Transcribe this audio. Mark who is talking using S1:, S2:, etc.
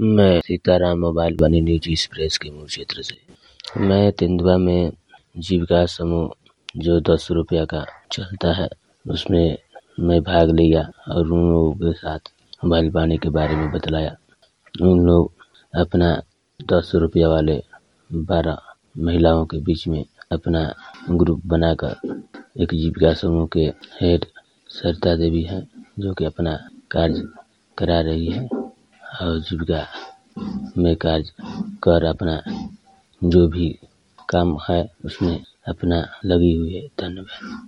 S1: मैं Sitaram mobile Vani news express के मूल क्षेत्र से। मैं तेंदुआ में जीविका समूह जो 10 रुपया का चलता है उसमें मैं भाग लिया और उन लोगों के साथ मोबाइल पाने के बारे में बतलाया। उन लोग अपना 10 रुपया वाले 12 महिलाओं के बीच में अपना ग्रुप बनाकर एक जीविका समूह के हेड सरिता देवी है जो कि अपना कार्य करा रही है और जीविका में कार्य कर अपना जो भी काम है उसमें अपना लगी हुई है। धन्यवाद।